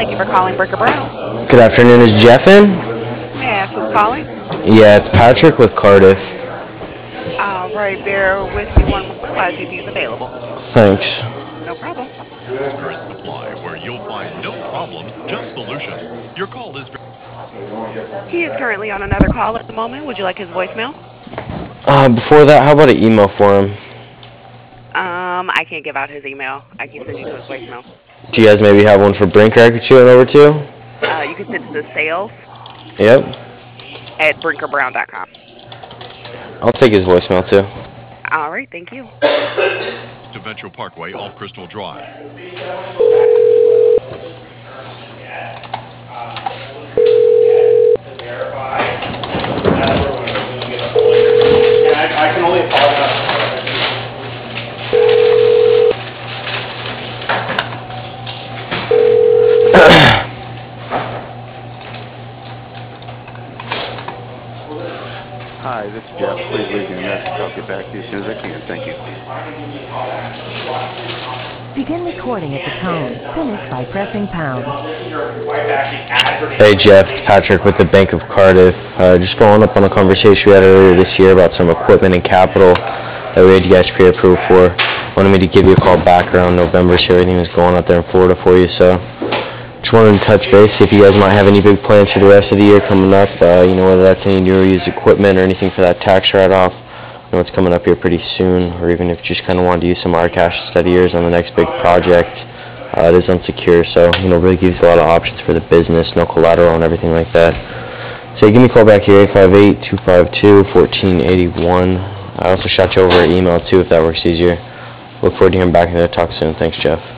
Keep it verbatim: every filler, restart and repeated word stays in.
Thank you for calling Bricker Brown. Good afternoon. Is Jeff in? May I ask who's calling? Yeah, it's Patrick with Cardiff. All right, bear with me one moment while I see if he's available. Thanks. No problem. Current Supply, where you'll find no problems, just solutions. Your call is. He is currently on another call at the moment. Would you like his voicemail? Uh, before that, how about an email for him? Um, I can't give out his email. I can send you to his voicemail. Do you guys maybe have one for Brinker I could shoot it over to? Uh, you can send it to sales Yep. at brinker brown dot com. I'll take his voicemail too. All right, thank you. To Metro Parkway off Crystal Drive. I can only apologize. Hi, this is Jeff. Please leave me a message. I'll get back to you as soon as I can. Thank you. Begin recording at the tone. Finish by pressing pound. Hey Jeff, it's Patrick with the Bank of Cardiff. Uh, just following up on a conversation we had earlier this year about some equipment and capital that we had you guys pre-approved for. Wanted me to give you a call back around November, see how everything was going out there in Florida for you. So just wanted to touch base, see if you guys might have any big plans for the rest of the year coming up. Uh, you know, whether that's any new or used equipment or anything for that tax write-off. I know it's coming up here pretty soon, or even if you just kind of wanted to use some of our cash study years on the next big project. Uh, it is unsecured, so you know, really gives you a lot of options for the business, no collateral and everything like that. So give me a call back here, eight five eight, two five two, one four eight one. I also shot you over an email too if that works easier. Look forward to hearing back and talk soon. Thanks, Jeff.